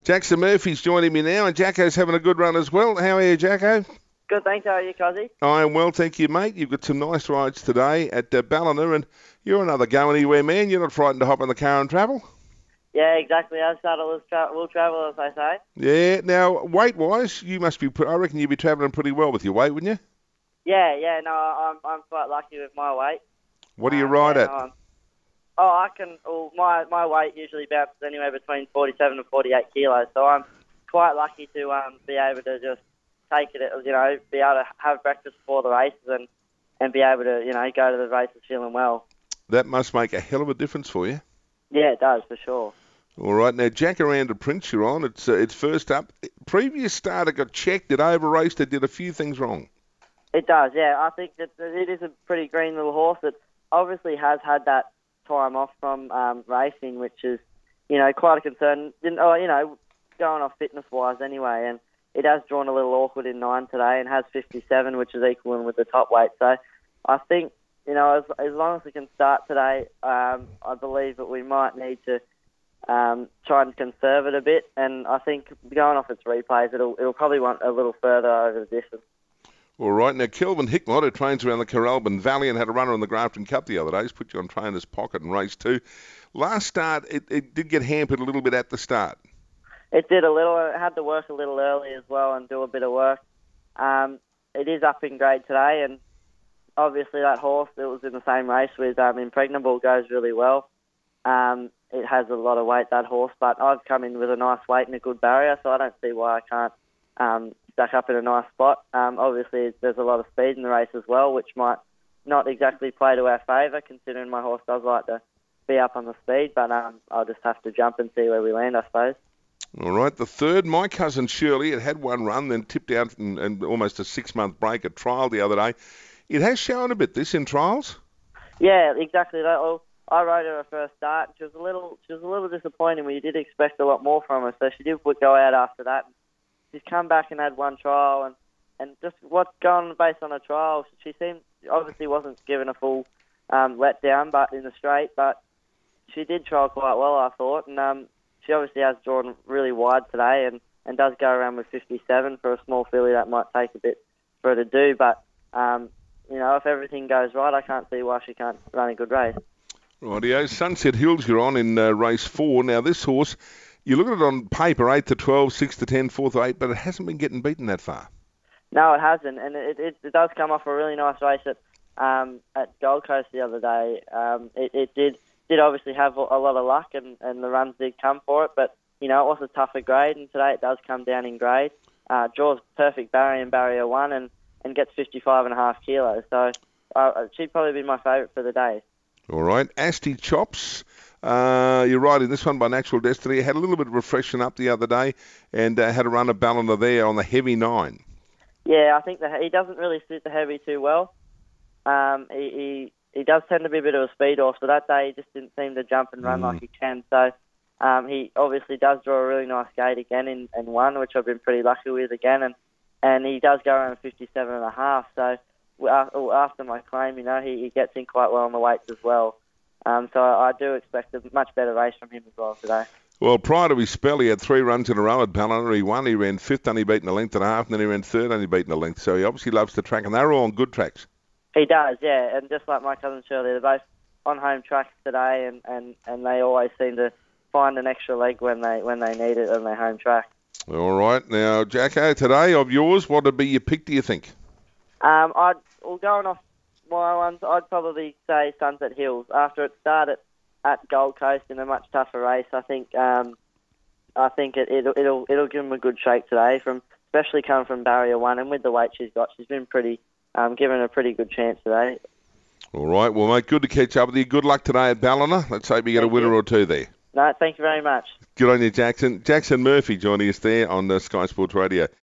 Jackson Murphy's joining me now, and Jacko's having a good run as well. How are you, Jacko? Good, thanks. How are you, Cozzy? I am well, thank you, mate. You've got some nice rides today at Ballina, and you're another go-anywhere man. You're not frightened to hop in the car and travel? Yeah, exactly. As saddlers will travel, as they say. Yeah. Now, weight-wise, you must be. I reckon you'd be travelling pretty well with your weight, wouldn't you? Yeah. No, I'm quite lucky with my weight. What do you ride at? My weight usually bounces anywhere between 47 and 48 kilos, so I'm quite lucky to be able to just take it, be able to have breakfast before the races and be able to, go to the races feeling well. That must make a hell of a difference for you. Yeah, it does, for sure. All right, now Jacaranda Prince, you're on. It's first up. Previous starter got checked, it over-raced, it did a few things wrong. It does, yeah. I think that it is a pretty green little horse that obviously has had that time off from racing, which is, quite a concern. Going off fitness-wise anyway, and it has drawn a little awkward in 9 today and has 57, which is equaling with the top weight. So I think, as long as we can start today, I believe that we might need to try and conserve it a bit. And I think going off its replays, it'll probably want a little further over the distance. All right, now Kelvin Hickmott, who trains around the Carralbin Valley and had a runner in the Grafton Cup the other day, he's put you on trainer's pocket in race 2. Last start, it did get hampered a little bit at the start. It did a little. It had to work a little early as well and do a bit of work. It is up in grade today, and obviously that horse that was in the same race with Impregnable goes really well. It has a lot of weight, that horse, but I've come in with a nice weight and a good barrier, so I don't see why I can't stack up in a nice spot. Obviously, there's a lot of speed in the race as well, which might not exactly play to our favour, considering my horse does like to be up on the speed, but I'll just have to jump and see where we land, I suppose. All right, the third, My Cousin Shirley, it had one run, then tipped out and almost a 6-month break at trial the other day. It has shown a bit, this, in trials? Yeah, exactly. Well, I rode her first start. She was a little disappointing. We did expect a lot more from her, so she did go out after that. She's come back and had one trial, and just what's gone based on a trial, she obviously wasn't given a full letdown, but in the straight, but she did trial quite well, I thought, and she obviously has drawn really wide today and does go around with 57 for a small filly. That might take a bit for her to do, but if everything goes right, I can't see why she can't run a good race. Rightio, Sunset Hills you're on in race 4. Now this horse, you look at it on paper, 8 to 12, 6 to 10, 4 to 8, but it hasn't been getting beaten that far. No, it hasn't, and it does come off a really nice race at Gold Coast the other day. It did obviously have a lot of luck, and the runs did come for it, but, it was a tougher grade, and today it does come down in grade. Draws perfect barrier in barrier 1 and gets 55.5 kilos, so she'd probably be my favourite for the day. All right, Asti Chops. You're riding this one by Natural Destiny. Had a little bit of refreshing up the other day and had a run of Ballina there on the heavy 9. Yeah, I think he doesn't really suit the heavy too well. He does tend to be a bit of a speed horse, but that day he just didn't seem to jump and run like he can. So he obviously does draw a really nice gate again in 1, which I've been pretty lucky with again, and he does go around 57.5. So after my claim, he gets in quite well on the weights as well. So I do expect a much better race from him as well today. Well, prior to his spell, he had 3 runs in a row at Ballina. He won, he ran 5th, only beaten a length and a half, and then he ran 3rd, only beaten a length. So he obviously loves the track, and they're all on good tracks. He does, yeah. And just like My Cousin Shirley, they're both on home tracks today, and they always seem to find an extra leg when they need it on their home track. All right. Now, Jacko, today of yours, what would be your pick, do you think? Going off my ones, I'd probably say Sunset Hills. After it started at Gold Coast in a much tougher race, I think it'll give him a good shake today, especially coming from barrier 1, and with the weight she's got, she's been given a pretty good chance today. All right, well, mate, good to catch up with you. Good luck today at Ballina. Let's hope you get a winner or two there. No, thank you very much. Good on you, Jackson. Jackson Murphy joining us there on Sky Sports Radio.